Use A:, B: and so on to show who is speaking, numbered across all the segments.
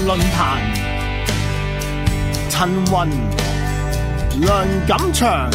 A: 論壇，陳雲、梁錦祥。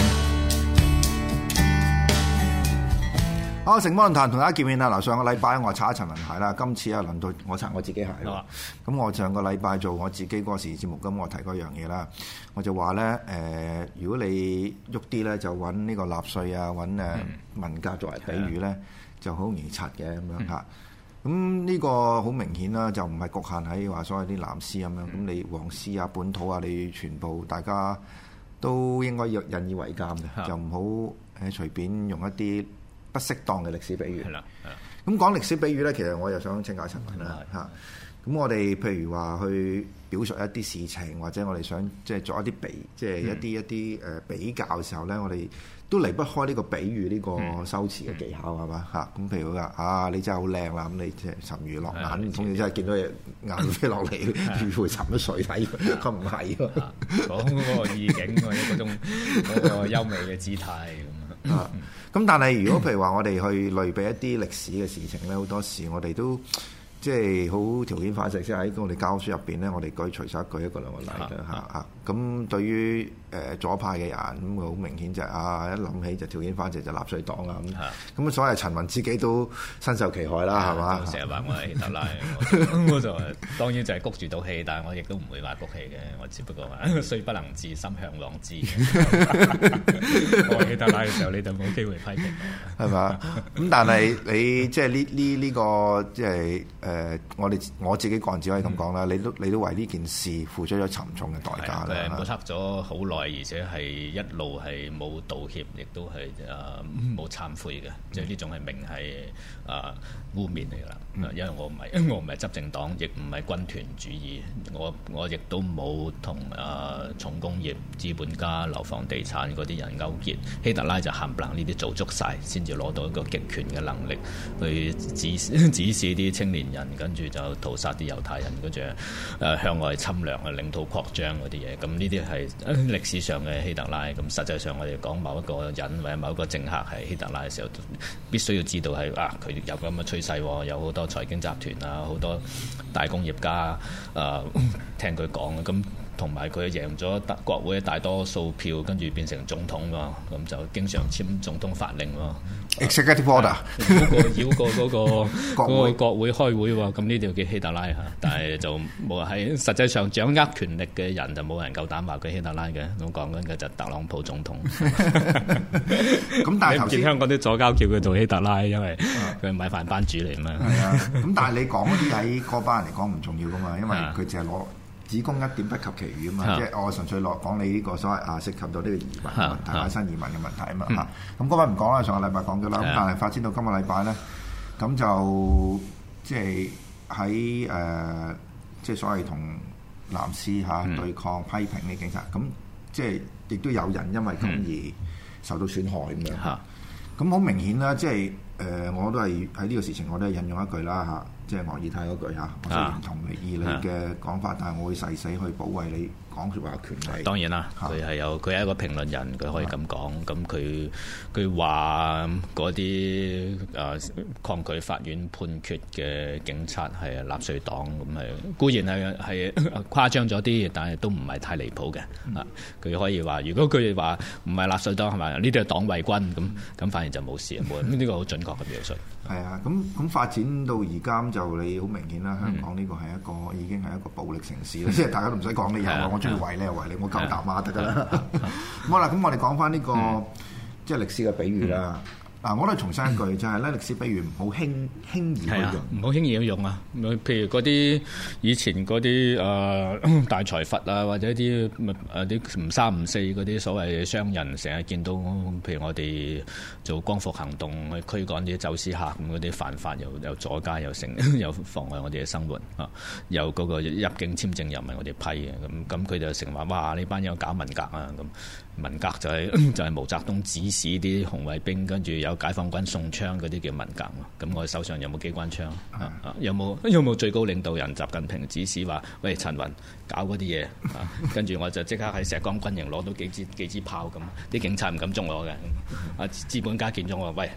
B: 好，城邦論壇同大家見面啦！嗱，上個禮拜我擦一陳雲鞋啦，今次啊輪到我擦我自己鞋啦。咁我上個禮拜做我自己嗰個時事節目，咁我提過一樣嘢啦，我就話咧如果你喐啲咧，就揾呢個納粹啊，揾文革作為比喻咧，就好容易擦嘅咁樣嚇。咁呢個好明顯啦，就唔係局限喺話所謂啲藍絲咁樣。咁你黃絲啊、本土啊，你全部大家都應該要引以為鑑嘅，就唔好隨便用一啲不適當嘅歷史比喻。咁講歷史比喻咧，其實我又想請教陳雲啦嚇。咁我哋譬如話去表述一啲事情，或者我哋想即係作一啲一啲比較嘅時候咧，我哋都離不開呢個比喻呢個修辭嘅技巧係嘛嚇？咁譬如話你真係好靚啦，咁你即係沉魚落眼，唔通你真係見到嘢眼飛落嚟，魚會沉咗水底？佢唔係喎，
C: 講嗰個意境或者嗰種嗰個優美嘅姿態咁啊。
B: 咁但係如果譬如話我哋去類比一啲歷史嘅事情咧，好多時我哋都即係好條件反射，即係喺我哋教書入邊咧，我哋隨手舉一個兩個例嘅嚇。咁對於左派嘅人咁，好明顯就係一諗起就條件反射就納粹黨啊咁。咁所謂陳雲自己都身受其害啦，係嘛？
C: 成日話我係希特拉，我就當然就係谷住到氣，但係我亦都唔會話谷氣嘅，我只不過話雖不能至，心向往之。我係希特拉嘅時候，你就冇機會批評我，
B: 係嘛？咁但係你即係呢個即係我自己個人只可以咁講啦。你都為呢件事付出咗沉重嘅代價啦。
C: 抹黑咗好耐，而且係一路係冇道歉，亦都係冇懺悔嘅，即係呢種係明係污蔑嚟㗎啦。因為我唔係執政黨，亦唔係軍團主義，我亦都冇同重工業、資本家、樓房地產嗰啲人勾結。希特拉就冚唪唥呢啲做足晒，先至攞到一個極權嘅能力去指使啲青年人，跟住就屠殺啲猶太人，跟住向外侵略、領土擴張嗰啲嘢。咁呢啲係歷史上嘅希特拉。咁實際上我哋講某一個人或者某一個政客係希特拉嘅時候，必須要知道係佢有咁嘅趨勢，有好多財經集團啊，好多大工業家聽佢講嘅。咁同埋佢贏咗國會大多數票，跟住變成總統喎，咁就經常簽總統法令喎。
B: Executive order
C: 繞過嗰個國會開會喎，咁呢條叫希特拉嚇。但係就冇喺實際上掌握權力嘅人就冇人夠膽話佢希特拉嘅。我講緊嘅就特朗普總統。
B: 咁但係頭先
C: 香港啲左膠叫佢做希特拉，因為佢係米飯班主嚟嘛。
B: 係啊，咁但係你講嗰啲喺嗰班人嚟講唔重要噶嘛，因為佢淨係攞只供一點不及其餘啊嘛，即係我純粹講你呢個所謂涉及到呢個移民嘅問題、新移民嘅問題啊嘛嚇。咁嗰班唔講啦，上個禮拜講咗啦。咁但係發展到今個禮拜咧，咁就即係喺即係所謂同藍絲對抗批評呢警察，咁即係亦都有人因為咁而受到損害咁樣。咁好明顯啦，即係我都係喺呢個事情，我都係引用一句啦嚇。即係昂爾泰嗰句嚇，我認同你嘅講法，但係我會誓死去保衞你講説話嘅權利。
C: 當然啦，佢係一個評論人，佢可以咁講。咁佢話嗰啲抗拒法院判決嘅警察係納粹黨，咁係固然係誇張咗啲，但係都唔係太離譜嘅。佢可以話，如果佢哋話唔係納粹黨係咪？呢啲係黨衛軍咁，反而就冇事冇。呢個好準確嘅描述。
B: 係啊，咁發展到而家就你好明顯啦，香港呢個係已經係一個暴力城市啦，即係大家都唔使講理由啊，我中意圍你就圍你，我夠膽啊得㗎啦。好啦，咁我哋講翻呢個即係歷史嘅比喻啦。嗱，我都重申一句，就係咧歷史比喻唔好輕易去用，
C: 唔好輕易去用啊！譬如嗰啲以前嗰啲大財閥啊，或者啲唔三唔四嗰啲所謂商人，成日見到，譬如我哋做光復行動去驅趕啲走私客咁，嗰啲犯法又阻街又成又妨礙我哋嘅生活啊！又嗰個入境簽證又唔係我哋批嘅，咁佢就成話哇呢班友搞文革啊咁。文革就係毛澤東指使啲紅衛兵，跟住有解放軍送槍嗰啲叫文革。咁我手上有冇機關槍？有冇最高領導人習近平指使話喂陳雲搞嗰啲嘢？跟住我就即刻喺石崗軍營攞到幾支炮咁，啲警察唔敢捉我嘅。資本家見咗我話喂。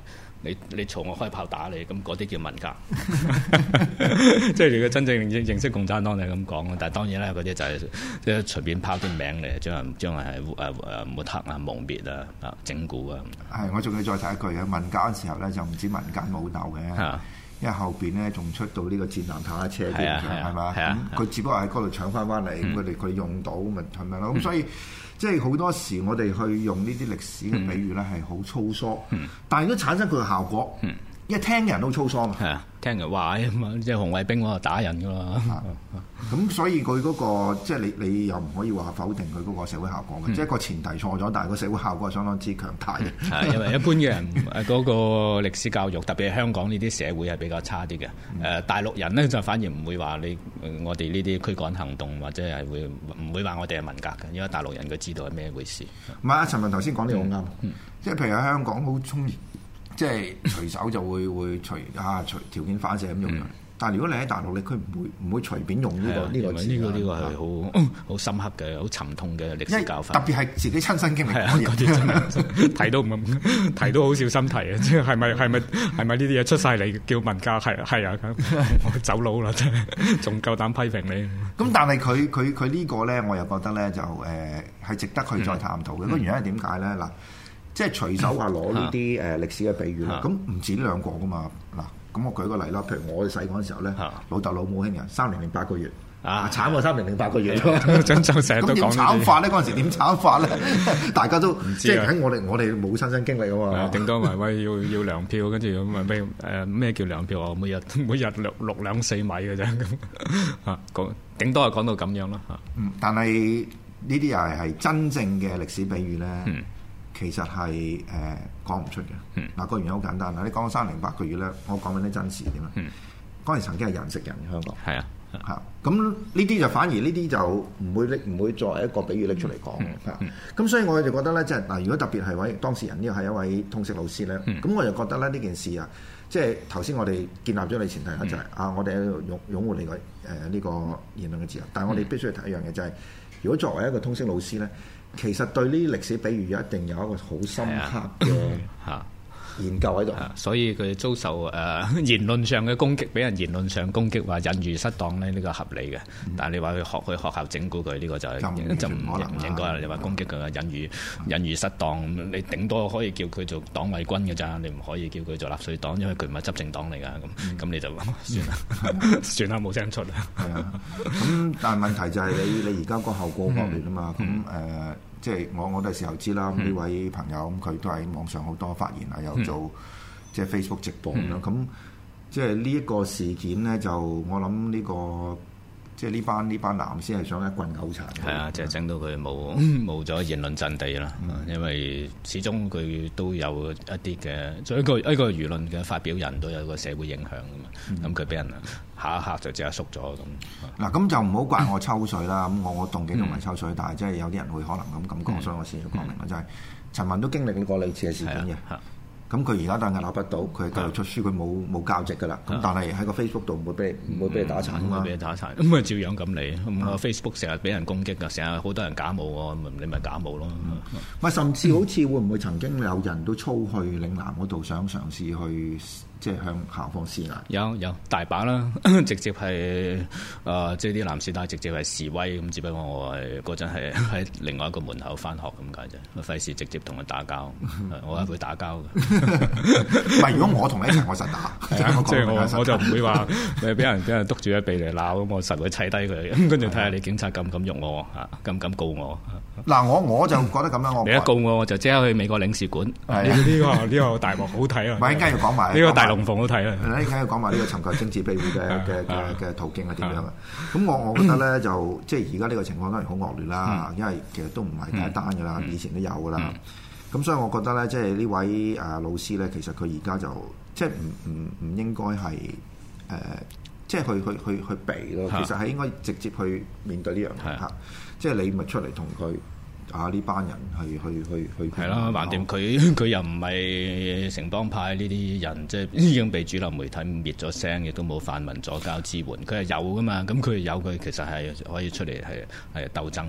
C: 你嘈我開炮打你，咁嗰啲叫文革。即係如果真正認識共產黨就係咁講，但係當然啦，嗰啲就係即係隨便拋啲名嚟，將係抹黑啊、蒙滅啊、整蠱啊。
B: 係，我仲要再提一句嘅，文革嗰時候咧就唔止民間武鬥嘅。因為後邊咧仲出到呢個戰艦坦克車添，係嘛？佢只不過喺嗰度搶翻嚟，佢用到咪係咪咯？咁所以即係好多時我哋去用呢啲歷史嘅比喻咧係好粗疏，但係都產生佢嘅效果。因為聽嘅人都粗疏嘛，
C: 係啊，聽人話啊嘛，即係紅衛兵喎打人㗎嘛。
B: 咁所以佢嗰個即係你又唔可以話否定佢嗰個社會效果嘅，即係個前提錯咗，但係個社會效果係相當之強大嘅。
C: 係因為一般嘅人嗰個歷史教育，特別係香港呢啲社會係比較差啲嘅。大陸人咧就反而唔會話我哋呢啲驅趕行動或者係唔會話我哋係文革嘅，因為大陸人佢知道係咩回事。
B: 唔係啊，陳文頭先講呢個好啱，即係譬如喺香港好中意。即係隨手就會隨條件反射咁用，但係如果你喺大陸，你佢唔會隨便用呢個字。
C: 呢個係好深刻嘅、好沉痛嘅歷史教訓。
B: 特別係自己親身經歷
C: 嗰啲真係提都好小心提啊！即係係咪呢啲嘢出晒嚟叫文革？係啊，我走佬啦！真係仲夠膽批評你。
B: 咁但係佢呢個咧，我又覺得咧就係值得去再探討嘅。個原因係點解咧？嗱。即係隨手話攞呢啲歷史嘅比喻啦，咁唔止呢兩個噶嘛。嗱，咁我舉個例啦，譬如我哋細嗰陣時候咧，老豆老母興人3008個月，慘過3008個月。
C: 就成日都講。咁點
B: 慘法咧？嗰陣時點慘法咧？大家都即係喺我哋冇親身經歷啊嘛。
C: 頂多咪喂要糧票，跟住咁咪咩叫糧票啊？每日6兩4米嘅啫咁嚇，頂多係講到咁樣啦嚇。
B: 但係呢啲又係真正嘅歷史比喻咧。其實係講唔出嘅。嗱，個原因好簡單啦。你講3008個月咧，我講緊啲真事點啊？嗰陣曾經係人食人嘅香港。係啊，嚇咁呢啲就反而呢啲就唔會作為一個比喻拎出嚟講嘅。咁所以我就覺得咧，即係嗱，如果特別係位當事人呢個係一位通識老師咧，咁我就覺得咧呢件事啊，即係頭先我哋建立咗你前提啦，就係我哋喺度擁護你個呢個言論嘅自由，但係我哋必須要睇一樣嘢，就係如果作為一個通識老師咧。其實對呢啲歷史比喻一定有一個好深刻嘅研究喺度，
C: 所以佢遭受言論上嘅攻擊，俾人言論上攻擊話引喻失當咧，呢個合理嘅。但係你話去學校整蠱佢呢個就唔應該啦。你話攻擊佢引喻失當，你頂多可以叫佢做黨衛軍嘅咋，你唔可以叫佢做納粹黨，因為佢唔係執政黨嚟㗎。咁你就算啦，算啦，冇聲出啦。
B: 係啊，咁但係問題就係你而家個後果惡劣啊嘛。咁即係我哋時候知啦，呢位朋友咁佢都喺網上好多發言啊，又做即係 Facebook 直播咁樣。咁即係呢一個事件咧，就我諗呢個即係呢班男先係想一棍毆殘。
C: 係啊，就係整到佢冇咗言論陣地啦。因為始終佢都有一啲嘅，作為一個輿論嘅發表人都有個社會影響㗎嘛。咁佢俾人下一刻就即刻縮咗咁。
B: 嗱，咁就唔好怪我抽水啦。咁我動機都唔係抽水，但係即係有啲人會可能咁感覺，所以我先要講明啦。就係陳文都經歷過類似嘅事件嘅。咁佢而家都係屹立不倒，佢繼續出書，佢冇交值噶啦。咁但係喺個 Facebook 度唔會俾你打殘啊嘛。
C: 俾你打殘，咁咪照樣咁嚟。咁 Facebook 成日俾人攻擊噶，成日好多人假冒喎，你咪假冒咯。
B: 甚至好似會唔會曾經有人都操去嶺南嗰度想嘗試去即係向校方施壓？
C: 有大把啦，直接係即係啲男士但係直接係示威咁，只不過我係嗰陣係喺另外一個門口翻學咁解啫，費事直接同佢打交。我係會打交嘅。
B: 唔係，如果我同你一齊，我實打。
C: 即係我就唔會話俾人督住一鼻嚟鬧咁，我實會砌低佢。咁跟住睇下你警察敢唔敢喐我啊？敢唔敢告我？
B: 嗱，我就覺得咁樣，
C: 你一告我就即刻去美國領事館。呢個大幕好睇啊！
B: 唔係，應該要講埋
C: 呢個大龍鳳好睇啊！
B: 依家要講埋呢個尋求政治庇護嘅途徑係點樣啊？咁我覺得咧就即係而家呢個情況當然好惡劣啦，因為其實都唔係第一單㗎啦，以前都有㗎啦。咁所以我覺得咧，即係呢位老師咧，其實佢而家就即係唔應該係即係去避咯。其實係應該直接去面對呢樣嘢嚇。即係你咪出嚟同佢呢班人去係啦，
C: 橫掂佢又唔係城邦派呢啲人，即係已經被主流媒體滅咗聲，亦都冇泛民左膠支援。佢係有噶嘛，咁佢有佢其實係可以出嚟係鬥爭嘅。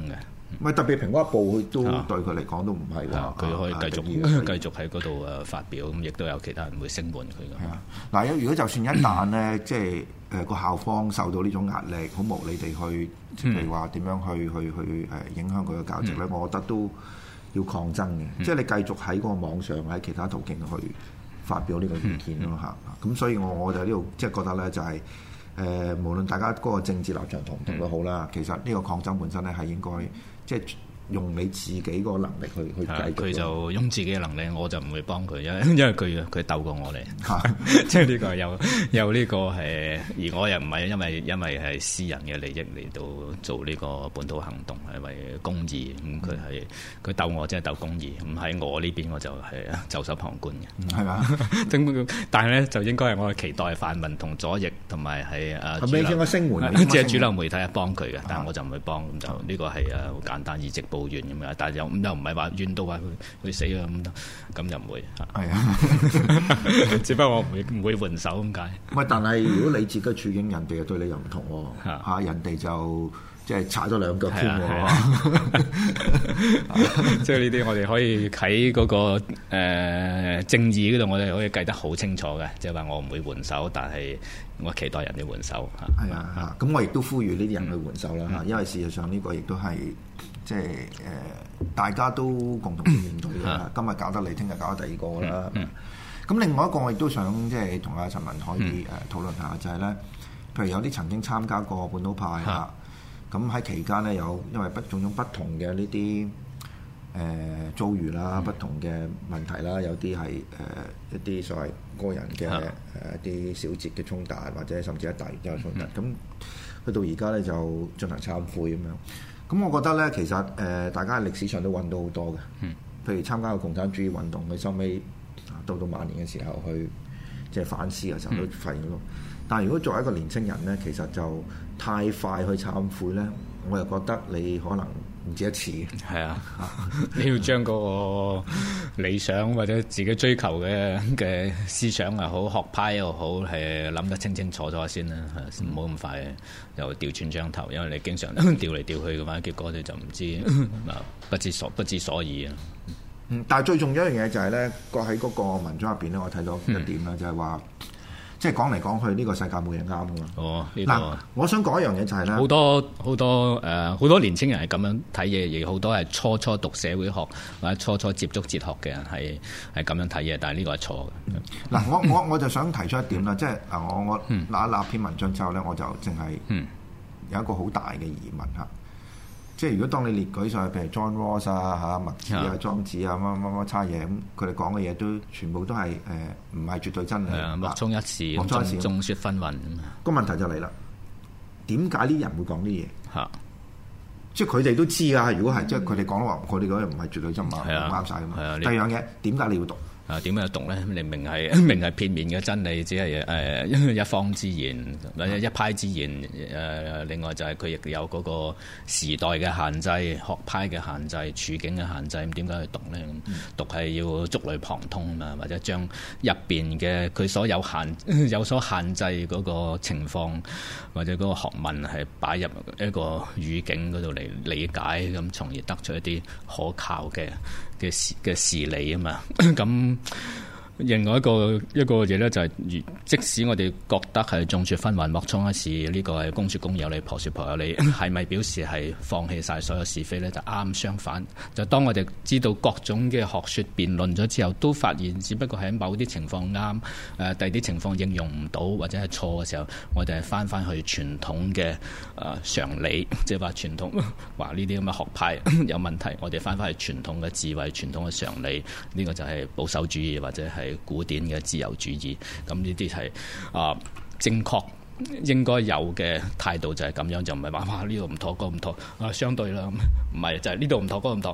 B: 咪特別蘋果日報佢都對佢嚟講都唔係㗎，
C: 佢可以繼續喺嗰度發表，咁亦都有其他人會聲援佢㗎。
B: 嗱，如果就算一旦咧，即係個校方受到呢種壓力，好無理地去，譬如話點樣去影響佢嘅教職咧，我覺得都要抗爭嘅。即係你繼續喺個網上喺其他途徑去發表呢個意見咯嚇。咁所以我就呢度即係覺得咧就係。無論大家嗰個政治立場同唔同都好啦，其實呢個抗爭本身咧係應該即係用你自己嗰個能力去繼續。
C: 佢就用自己嘅能力，我就唔會幫佢，因為佢鬥過我哋，即係呢個有呢個係，而我又唔係因為係私人嘅利益嚟到做呢個本土行動，係為公義。咁佢鬥我，即係鬥公義。咁喺我呢邊，我就係袖手旁觀嘅，係嘛？但係咧就應該係我期待泛民同左翼同埋係
B: 係咪應該聲援？
C: 即係主流媒體係幫佢嘅，但係我就唔會幫。咁就呢個係好簡單，以直報怨咁樣。但係又唔係話怨到話佢死啊咁就唔會。係啊，只不過我唔會援手咁解。
B: 唔係，但係如果你自己嘅處境，人哋對你又唔同喎。嚇，人哋就即係踩咗兩腳添喎。
C: 即係呢啲，我哋可以喺嗰個正義嗰度，我哋可以計得好清楚嘅。即係話我唔會援手，但係我期待人哋援手。
B: 係啊，咁我亦都呼籲呢啲人去援手啦。因為事實上呢個亦都係即係大家都共同面對嘅。今日搞得你，聽日搞得第二個啦。咁另外一個我亦都想即係同阿陳文可以討論下，就係咧，譬如有啲曾經參加過本土派啊，咁喺期間咧有因為種種不同嘅呢啲遭遇啦、不同嘅問題啦，有啲係一啲所謂個人嘅一啲小節嘅衝突，或者甚至一大嘅衝突。咁去到而家咧就進行懺悔咁樣。咁我覺得咧，其實大家喺歷史上都揾到好多嘅，譬如參加個共產主義運動，佢收尾到晚年嘅時候去即係反思嘅時候都發現到。但係如果作為一個年青人咧，其實就太快去懺悔咧，我又覺得你可能唔止一次。係啊，
C: 你要將嗰個理想或者自己追求嘅思想又好，學派又好，係諗得清清楚楚先啦，唔好咁快又調轉張頭，因為你經常調嚟調去嘅話，結果你就唔知不知所以啊。
B: 但係最重要一樣嘢就係咧，喺嗰個文章入邊咧，我睇到一點啦，就係話，即係講嚟講去，呢個世界冇嘢啱噶嘛。嗱，我想講一樣嘢就係咧，
C: 好多年青人係咁樣睇嘢，亦好多係初讀社會學或者初接觸哲學嘅人係咁樣睇嘢，但係呢個係錯嘅。
B: 嗱，我就想提出一點啦，即係我嗱篇文章之後咧，我就淨係有一個好大嘅疑問嚇。即係如果當你列舉上去，譬如 John Rawls 啊、墨子啊、莊子啊乜差嘢咁，佢哋講嘅嘢都全部都係唔係絕對真理。
C: 莫衷一是，眾說紛紜。
B: 個問題就嚟啦，點解呢啲人會講啲嘢？
C: 嚇！
B: 即係佢哋都知㗎。如果係即係佢哋講話，佢哋嗰樣唔係絕對真嘛，唔啱晒㗎嘛。第二樣嘢，點解你要讀？
C: 點樣讀咧？你明係片面嘅真理，只係一方之言或者一派之言。另外就係佢亦有嗰個時代嘅限制、學派嘅限制、處境嘅限制。咁點解去讀咧？讀係要觸類旁通啊嘛，或者將入邊嘅佢所有限制嗰個情況或者嗰個學問係擺入一個語境嗰度嚟理解，咁從而得出一啲可靠嘅事理啊嘛。咁另外一個嘢咧就係，即使我哋覺得係眾說紛紜、莫衷一是，呢個係公說公有理、婆說婆有理，係咪表示係放棄晒所有是非咧？就啱相反。就當我哋知道各種嘅學說辯論咗之後，都發現只不過喺某啲情況啱，第二啲情況應用唔到或者係錯嘅時候，我哋係翻去傳統嘅常理，即係話傳統話呢啲咁嘅學派有問題，我哋翻去傳統嘅智慧、傳統嘅常理，呢個就係保守主義或者係古典嘅自由主義。咁呢啲係正確應該有嘅態度，就係咁樣，就唔係話呢度唔妥，嗰唔妥相對啦，唔係就係呢度唔妥，嗰唔妥，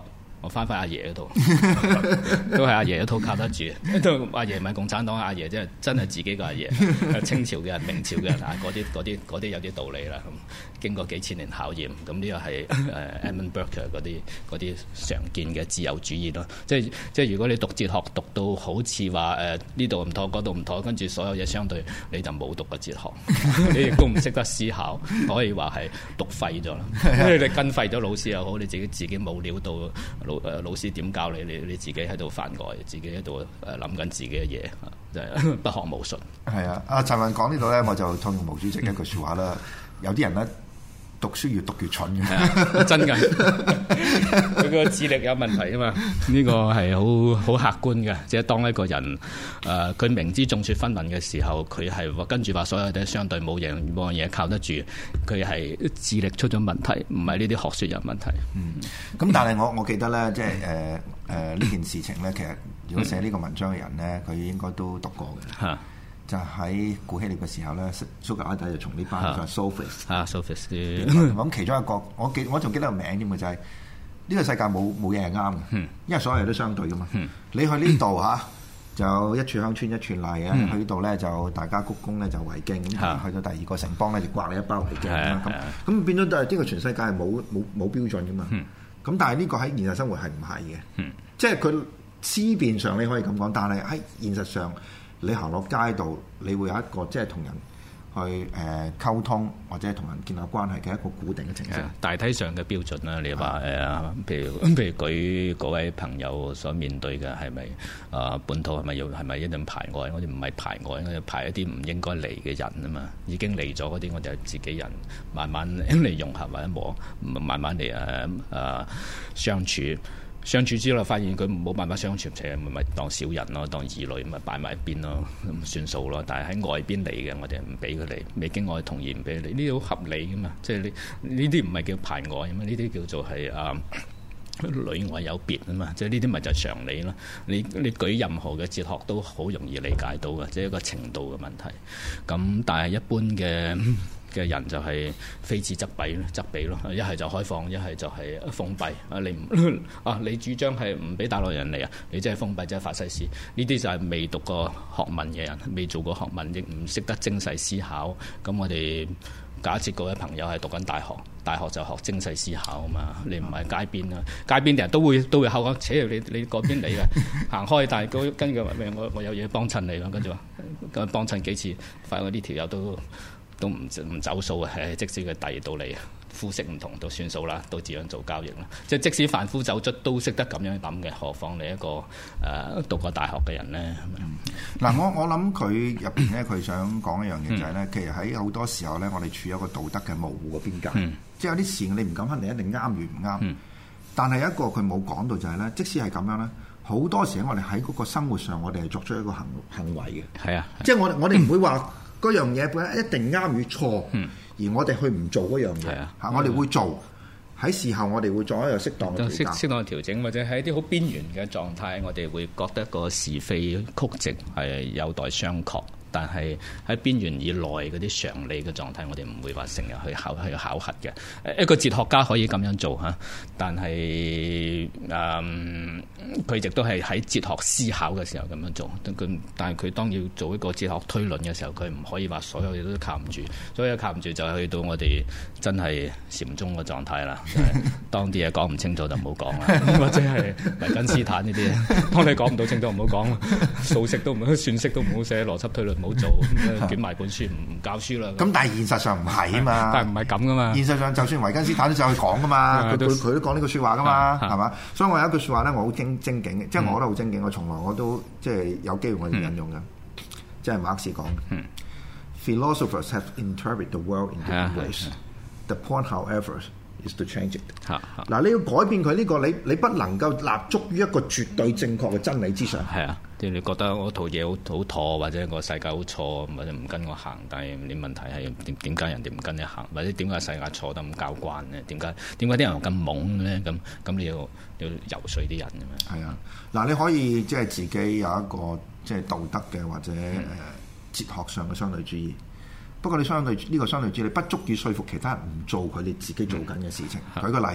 C: 我翻阿爺嗰度，都係阿爺嗰套靠得住。都阿爺唔係共產黨，阿爺真係自己個阿爺，清朝嘅人、明朝嘅人啊，嗰啲有啲道理啦。咁經過幾千年考驗，咁呢個係Edmund Burke 嗰啲常見嘅自由主義咯。即係如果你讀哲學讀到好似話呢度唔妥嗰度唔妥，跟住所有嘢相對，你就冇讀過哲學，你亦都唔識得思考，可以話係讀廢咗啦。你跟廢咗老師又好，你自己冇料到老師點教你，你自己喺度犯呆，自己喺度諗緊自己嘅嘢，就係不學無術。係
B: 啊，阿陳雲講呢度咧，我就套用毛主席一句説話啦。有啲人咧讀書越讀越蠢嘅，
C: 真㗎。佢個智力有問題啊嘛，呢個係好客觀嘅。即係當一個人佢明知眾說紛紜嘅時候，佢係跟住話所有嘢相對冇樣嘢靠得住，佢係智力出咗問題，唔係呢啲學説有問題。
B: 咁但係我記得咧，即係呢件事情咧，其實如果寫呢個文章嘅人咧，佢應該都讀過嘅。就喺古希臘嘅時候咧，蘇格拉底就從呢班叫 Sophist 咁其中一個，我仲記得個名添嘅，就係呢個世界冇嘢係啱嘅，因為所有嘢都相對噶嘛。你去呢度就一處鄉村一處例啊，去呢度咧就大家鞠躬咧就圍敬，咁去到第二個城邦咧就刮你一包圍敬咁變咗都係呢個全世界係冇標準噶嘛。咁但係呢個喺現實生活係唔係嘅？即係佢思辨上你可以咁講，但係喺現實上。你行落街度，你會有一個即係同人去溝通，或者同人建立關係嘅一個固定嘅程式。
C: 大體上嘅標準啦，你話譬如舉嗰位朋友所面對嘅係咪本土係咪一定排外？我哋唔係排外，我哋排一啲唔應該嚟嘅人啊嘛。已經嚟咗嗰啲，我哋係自己人，慢慢嚟融合或者慢慢嚟相處。相處之後發現佢冇辦法相處，咪當小人咯，當異類咪擺埋一邊咯，咁算數咯。但係喺外邊嚟嘅，我哋唔俾佢嚟，未經我同意唔俾你，呢啲好合理噶嘛。即係呢啲唔係叫排外啊嘛，呢啲叫做係裏外有別啊嘛。即係呢啲咪就係常理咯。你舉任何嘅哲學都好容易理解到嘅，即係一個程度嘅問題。咁但係一般嘅人就係非此則彼咯，一係就開放，一係就係封閉。你主張係唔俾大陸人嚟啊？你真係封閉，真係法西斯。呢啲就係未讀過學問嘅人，未做過學問，亦唔識得精細思考。咁我哋假設嗰位朋友係讀緊大學就學精細思考啊嘛。你唔係街邊啦，街邊啲人都會口講，扯你嗰邊嚟嘅，行開。但係跟住話咩？我有嘢幫襯你咯，跟住話幫襯幾次，發覺呢條友都唔走數啊！即使佢遞到你膚色唔同都算數啦，都自樣做交易啦。即使凡夫走卒都識得咁樣諗嘅，何況你一個讀過大學嘅人咧？
B: 嗱，我諗佢入邊咧，佢想講一樣嘢就係咧，其實喺好多時候咧，我哋處於一個道德嘅模糊嘅邊界，即係有啲事你唔敢肯定一定啱與唔啱。但係一個佢冇講到就係咧，即使係咁樣咧，好多時我哋喺嗰個生活上，我哋係作出一個行為嘅。係啊，即係我哋唔會話。嗰樣嘢本身一定啱與錯，而我哋去唔做嗰樣嘢，我哋會做喺事後，我哋會做一個適當嘅適當嘅調整，或者喺一啲好邊緣嘅狀態，我哋會覺得個是非曲直係有待商榷。但係喺邊緣以內嗰啲常理嘅狀態，我哋唔會話成日去考核嘅。一個哲學家可以咁樣做嚇，但係佢亦都係喺哲學思考嘅時候咁樣做。但係佢當要做一個哲學推論嘅時候，佢唔可以話所有嘢都靠唔住。所有靠唔住就係去到我哋真係禪宗嘅狀態啦。當啲嘢講唔清楚就唔好講啦，或者係維根斯坦呢啲，當你講唔到清楚唔好講，數式都唔好，算式都唔好寫，邏輯推論唔好做，捲埋本書唔教書啦。咁但係現實上唔係啊嘛，但係唔係咁噶嘛。現實上就算維根斯坦都走去講噶嘛，佢都講呢個説話噶嘛，係嘛？所以我有一句説話咧，我好精警嘅，即係我覺得好精警，我從來我都即係有機會我要引用嘅，即係馬克思講，Philosophers have interpreted the world in different ways. The point, however, is to change it. 嗱，你要改變佢呢個，你不能夠立足於一個絕對正確嘅真理之上。係啊，即係你覺得我套嘢好妥，或者個世界好錯，或者唔跟我行，但係你問題係點解人哋唔跟你行，或者點解世界錯得咁交關咧？點解啲人咁懵咧？咁你要游說啲人咁樣。係啊，嗱，你可以即係自己有一個即係道德嘅或者哲學上嘅相對主義。不過你呢個相對主義，你不足以說服其他人唔做佢哋自己做緊嘅事情。舉個例，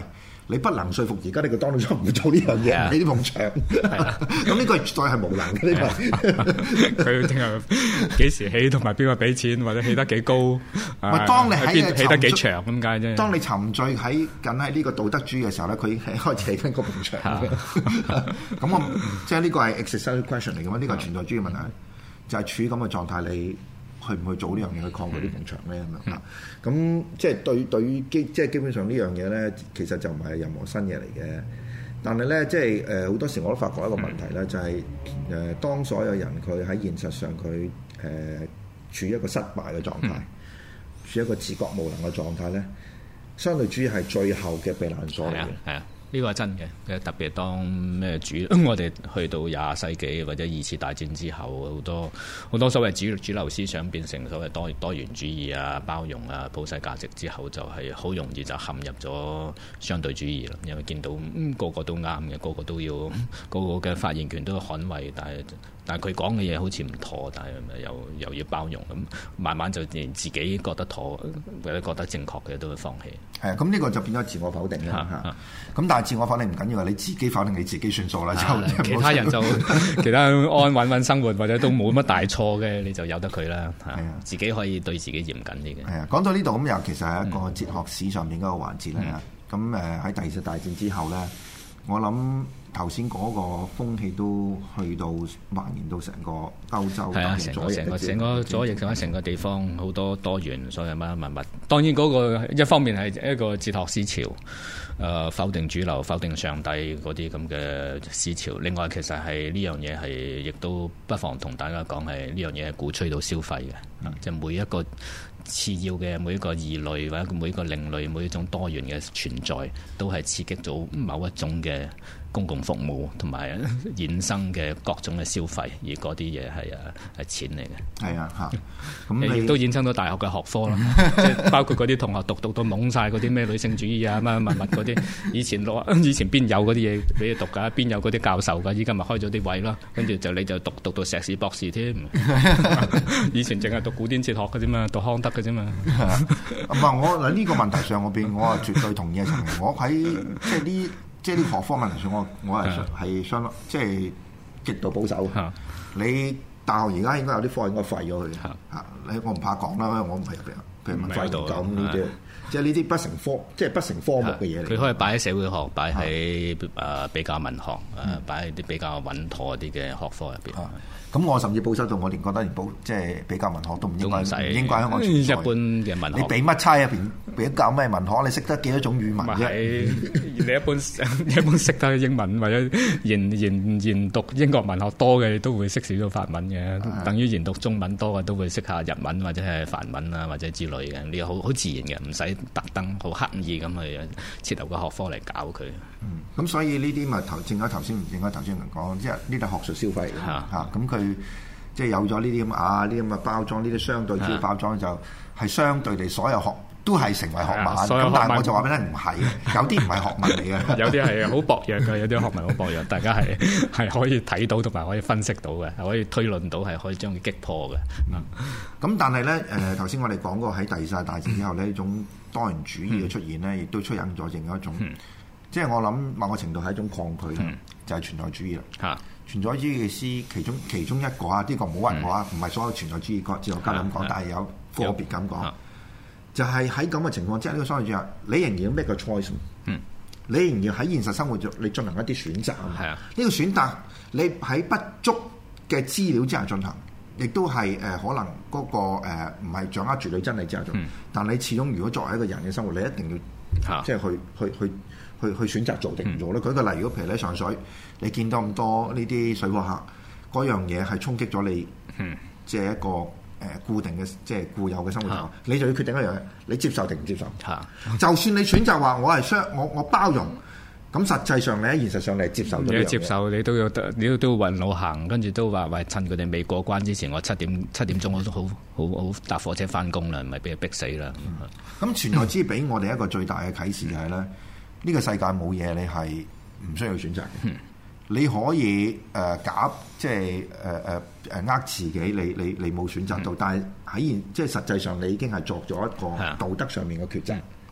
B: 你不能說服而家呢個Donald Trump唔會做呢樣嘢，起呢埲牆。咁呢個絕對係無能嘅呢個。
D: 佢聽日幾時起，同埋邊個俾錢，或者起得幾高？
B: 當你喺
D: 起得幾長咁解啫。
B: 當你沉醉緊喺呢個道德主義嘅時候咧，佢開始起緊嗰埲牆。咁我即係呢個係 existential question 嚟嘅嘛？呢個係存在主義問題，就係處於咁嘅狀態，你去唔去做呢樣嘢去抗拒呢埲牆咧？咁樣咁即係對於基本上呢樣嘢咧，其實就唔係任何新嘢嚟嘅。但係咧，即係好多時我都發覺一個問題咧，就係當所有人佢喺現實上佢處於一個失敗嘅狀態，處於一個自覺無能嘅狀態咧，相對主義係最後嘅避難所嚟嘅。
C: 係啊。呢個係真嘅，特別當我哋去到20世紀或者2次大戰之後，好多所謂主流思想變成所謂多元主義啊、包容啊、普世價值之後，就係好容易就陷入咗相對主義啦。因為見到個個都啱嘅，個個都要個嘅發言權都要捍衛，但係佢講嘅嘢好似唔妥，但係又要包容咁，慢慢就連自己覺得妥或者覺得正確嘅都會放棄。
B: 係啊，咁呢個就變咗自我否定啦嚇。咁但係自我否定唔緊要，你自己否定你自己算數啦。
D: 其他人就其他安穩生活或者都冇乜大錯嘅，你就由得佢啦。係啊，自己可以對自己嚴謹啲嘅。係
B: 啊，講到呢度咁又其實係一個哲學史上面嗰個環節啦。咁喺第二次大戰之後咧，我諗頭先嗰個風氣都去到蔓延到成個歐洲，
C: 係啊，成個左翼成個地方好多多元所有乜物。當然嗰個一方面係一個哲學思潮，否定主流、否定上帝嗰啲咁嘅思潮。另外其實係呢樣嘢係亦都不妨同大家講係呢樣嘢係鼓吹到消費嘅，即係每一個次要嘅每一個異類或者每一個另類每一種多元嘅存在，都係刺激咗某一種嘅公共服務同埋衍生嘅各種嘅消費，而嗰啲嘢係錢嚟嘅。
B: 係啊，嚇！咁
D: 亦都衍生到大學嘅學科啦，即係包括嗰啲同學讀到懵晒嗰啲咩女性主義啊乜嗰啲，以前邊有嗰啲嘢俾你讀㗎，邊有嗰啲教授㗎？依家咪開咗啲位啦，跟住你就讀到碩士博士添。以前淨係讀古典哲學嘅啫嘛，讀康德嘅啫嘛。
B: 唔係我喺呢個問題上我係絕對同意嘅。我喺即係啲學科問題上，我係相當即係極度保守。你大學而家應該有啲科應該廢咗佢嘅。我唔怕講啦，我唔係入邊，譬如文化研究咁呢啲，即係呢啲不成科目嘅嘢嚟。
C: 佢可以擺喺社會學，擺喺比較文學，擺喺啲比較穩妥啲嘅學科入邊。
B: 咁我甚至保守到我連覺得即係比較文學都唔應該香港存在。
C: 一般嘅文學，
B: 你俾乜差入邊俾教咩文學？你識得幾多種語文啫？
D: 你一般識得英文或者研讀英國文學多嘅，都會識少少法文嘅。等於研讀中文多嘅都會識下日文或者係梵文啊或者之類嘅。呢個好自然嘅，唔使特登好刻意咁去設立個學科嚟搞佢。
B: 咁所以呢啲咪正解頭先講，即係呢啲學術消費嚇。咁佢即係有咗呢啲呢啲咁嘅包裝，呢啲相對主義包裝就係相對地所有學都係成為學問。咁但係我就話俾你聽，唔係，有啲唔係學問嚟嘅，
D: 有啲係好薄弱嘅，有啲學問好薄弱，大家係可以睇到同埋可以分析到嘅，係可以推論到，係可以將佢擊破嘅。
B: 咁但係咧頭先我哋講過喺第二次大戰之後呢種多元主義嘅出現咧，亦都出引咗另一種。即係我諗某個程度係一種抗拒，就係存在主義啦。存在主義嘅師其中一個呢個唔好屈我唔係所有存在主義哲學家咁講，但係有個別咁講，就係喺咁嘅情況之下，呢個所謂主義，你仍然要 make a choice，你仍然喺現實生活中你進行一啲選擇。呢個選擇你喺不足嘅資料之下進行，亦都係可能嗰個唔係掌握住你真理之下進行。但你始終如果作為一個人嘅生活，你一定要即係去選擇做定唔做咧？舉個例，如果譬如你上水，你見到咁多呢啲水貨客，嗰樣嘢係衝擊咗你，即係一個固定嘅即係固有嘅生活，你就要決定一樣嘢，你接受定唔接受？就算你選擇話我包容，咁實際上你喺現實上你係接受咗呢樣嘢。你
D: 接受你都要運路行，跟住都話喂，趁佢哋未過關之前，我七點鐘我都好搭火車翻工啦，唔係俾佢逼死啦。
B: 咁存在主義俾我哋一個最大嘅啟示係咧。呢個世界冇嘢你係唔需要選擇嘅，你可以即係呃自己，你冇選擇到，但係喺即係實際上你已經係作咗一個道德上面嘅抉擇，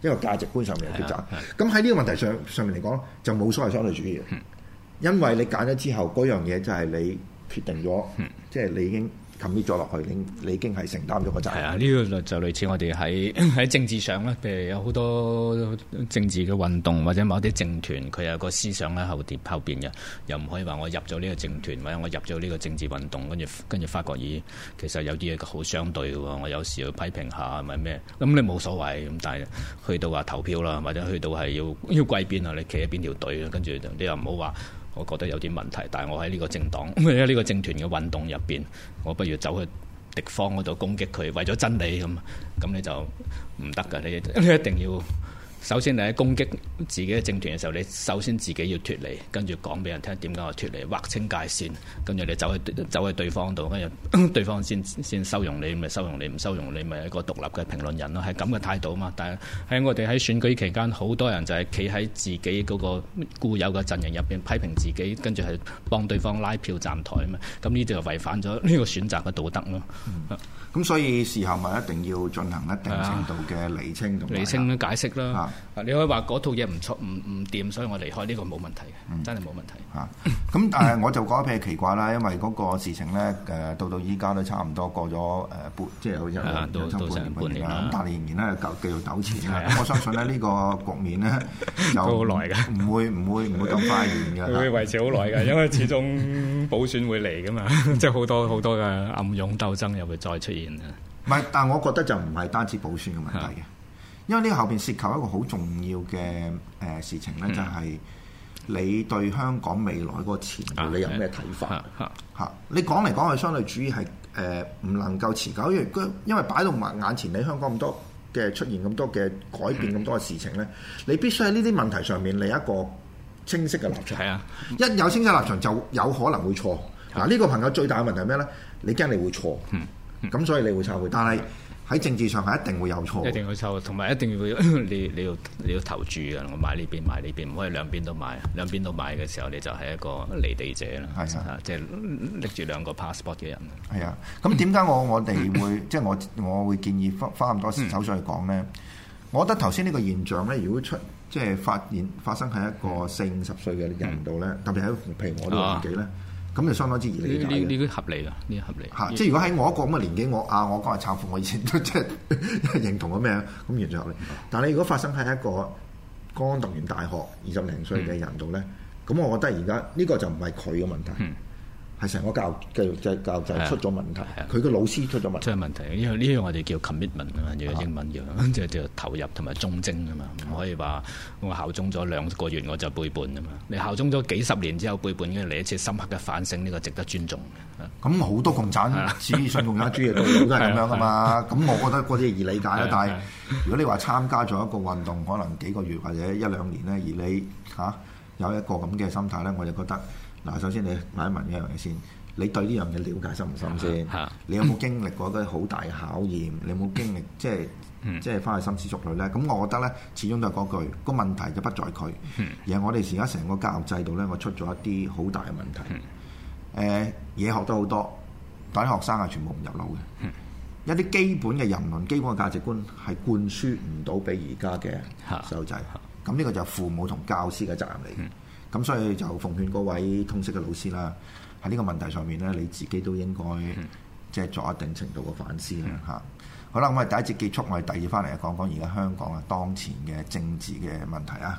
B: 一個價值觀上面嘅抉擇。咁喺呢個問題上面嚟講，就冇所謂相對主義嘅，因為你揀咗之後，嗰樣嘢就係你決定咗，即係你已經commit咗落去，你已經係承擔咗個責任。
D: 係啊，呢個就類似我哋喺政治上咧，譬如有好多政治嘅運動或者某啲政團，佢有個思想喺後邊嘅，又唔可以話我入咗呢個政團或者我入咗呢個政治運動，跟住發覺其實有啲嘢好相對嘅喎，我有時要批評下係咪咩？咁你冇所謂，咁但係去到話投票啦，或者去到係要歸邊啊，你企喺邊條隊啦，跟住你又唔好話。我覺得有啲問題，但係我喺呢個政黨，喺呢個政團嘅運動入邊，我不如走去敵方嗰度攻擊佢，為咗真理咁你就唔得㗎，你一定要。首先你喺攻擊自己嘅政團嘅時候，你首先自己要脫離，跟住講俾人聽點解我脫離，劃清界線，跟住你走去對方度，跟住對方先收容你，咪收容你，唔收容你咪一個獨立嘅評論人咯，係咁嘅態度啊嘛。但係喺我哋喺選舉期間，好多人就係企喺自己嗰個固有嘅陣營入邊批評自己，跟住係幫對方拉票站台啊嘛。咁呢就違反咗呢個選擇嘅道德咯。
B: 咁所以事後咪一定要進行一定程度嘅釐清同
D: 釐清解釋啦。你可以話嗰套嘢唔掂，所以我離開呢個冇問題嘅，真係冇問題。
B: 咁但係我就覺得譬如奇怪啦，因為嗰個事情咧到依家都差唔多過咗即係好似有成半年啦。咁但係仍然咧繼續糾纏啦。咁我相信咧呢個局面咧就
D: 好耐㗎，
B: 唔會咁快完㗎。
D: 會維持好耐㗎，因為始終補選會嚟㗎嘛，即係好多嘅暗湧鬥爭又會再出現啊。
B: 唔係，但係我覺得就唔係單止補選嘅問題嘅。因為呢個後邊涉及一個好重要嘅事情咧，就係你對香港未來嗰個前途，你有咩睇法？你講嚟講去，相對主義係唔能夠持久，因為擺到埋眼前，你香港咁多嘅出現咁多嘅改變，咁多嘅事情咧，你必須喺呢啲問題上面嚟一個清晰嘅立場。一有清晰立場，就有可能會錯。嗱，呢個朋友最大嘅問題係咩咧？你驚你會錯，咁所以你會懺悔，但係喺政治上係一定會有錯，
D: 一定會錯，同埋一定要你要投注嘅。我買呢邊買呢邊，唔可以兩邊都買。兩邊都買嘅時候，你就係一個離地者啦。係啊，即係拎住兩個 passport 嘅人。係啊，
B: 咁點解我哋會即係我會建議花咁多手上去講咧？我覺得頭先呢個現象咧，如果即係發生喺一個40-50歲嘅人度咧，特別係譬如我呢個年紀咧。咁就相當之易理解嘅。
D: 呢個合理㗎，呢個合理。
B: 嚇，即係如果喺我一個咁嘅年紀，我講係懺悔，我以前都即係認同咗咩咁完全合理。但係你如果發生喺一個剛剛讀完大學20零歲嘅人度咧，咁我覺得而家呢個就唔係佢嘅問題。係成個教育就出咗問題，佢個老師出咗問題。
D: 出咗問題，因為呢樣我哋叫 commitment 啊嘛，叫英文叫即係投入同埋忠貞啊嘛，唔可以話我效忠咗2個月我就背叛啊嘛。你效忠咗幾十年之後背叛嘅，嚟一次深刻嘅反省，呢個值得尊重嘅。
B: 咁好多共產主義、信共產主義都係咁樣噶嘛。咁我覺得嗰啲易理解啦。但係如果你話參加咗一個運動，可能幾個月或者1-2年咧，而你有一個咁嘅心態咧，我就覺得。嗱，首先你問一問一樣嘢先，你對呢樣嘢了解深唔深先？你有冇經歷過一個好大嘅考驗？你有冇經歷即係翻去深思熟慮咧？咁我覺得咧，始終都係嗰句，個問題就不在佢，而係我哋而家成個教育制度咧，我出咗一啲好大嘅問題。嘢學得好多，但啲學生係全部唔入腦嘅。一啲基本嘅人倫、基本嘅價值觀係灌輸唔到俾而家嘅細路仔。咁呢個就係父母同教師嘅責任嚟。咁所以就奉勸各位通識嘅老師啦，喺呢個問題上面咧，你自己都應該即係作一定程度嘅反思啦嚇。好啦，咁我哋第一節結束，我哋第二翻嚟講講而家香港當前嘅政治嘅問題啊。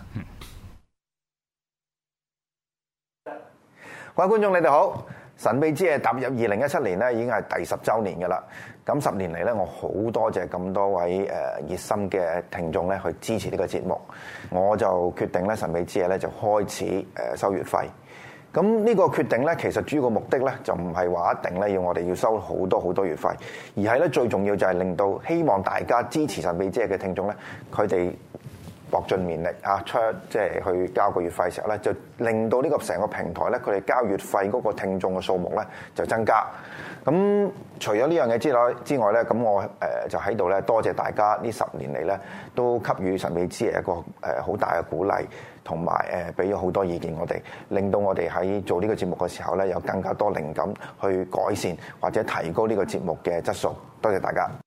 B: 各位觀眾，你哋好！神秘之夜踏入2017年咧，已經係第10週年嘅啦。咁10年嚟咧，我好多謝咁多位熱心嘅聽眾咧去支持呢個節目，我就決定咧神秘之夜咧就開始收月費。咁呢個決定咧，其實主要個目的咧就唔係話一定咧要我哋要收好多月費，而係咧最重要就係令到希望大家支持神秘之夜嘅聽眾咧，佢哋搏盡綿力即係去交個月費嘅時候咧，就令到呢個成個平台咧，佢哋交月費嗰個聽眾嘅數目咧就增加。咁除咗呢樣嘢之外咧，咁我就喺度咧多謝大家呢10年嚟咧都給予神秘之夜一個好大嘅鼓勵，同埋俾咗好多意見我哋，令到我哋喺做呢個節目嘅時候咧有更加多靈感去改善或者提高呢個節目嘅質素。多謝大家。